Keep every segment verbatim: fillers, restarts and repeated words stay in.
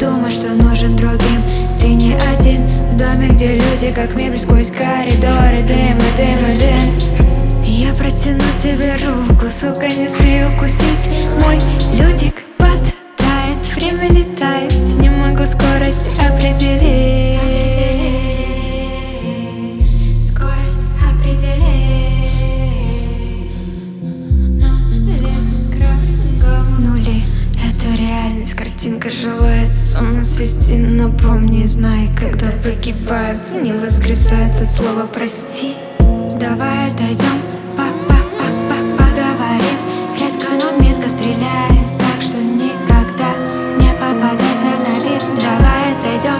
думай, что нужен другим. Ты не один в доме, где люди как мебель сквозь коридоры. Дым и дым и дым. Я протяну тебе руку, сука, не смею укусить. Мой лютик подтает, время летает, не могу скорость определить. Скорость определить. Нули — это реальность, картинка желает с ума свести. Но помни, знай, когда погибают, не воскресает от слова прости. Давай отойдем, поговорим. Редко, но метко стреляет, так что никогда не попадайся на вид. Давай отойдем,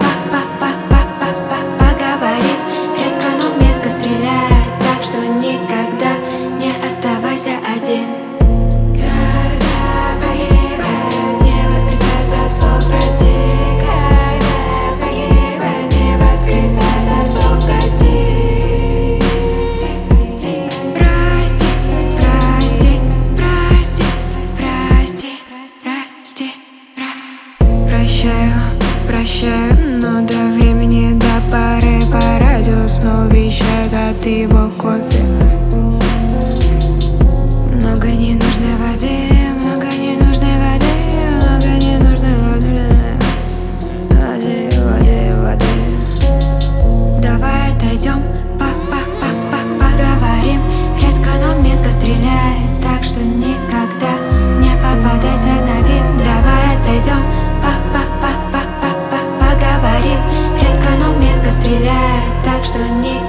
поговорим. Редко, но метко стреляет, так что никогда не оставайся один. Когда погибает, не воскресает от слов прости. Когда погибает, не воскресает от слов прости. Прощаю, прощаю, но до времени, до поры по радио снова вещают от его копий. Много ненужной воды, много ненужной воды, много ненужной воды. Воды, воды, воды. Давай отойдем, поговорим. Редко, но метко стреляет, так что никогда не попадайся на вид. Давай отойдем, поговорим. Редко, но метко стреляет, так что никогда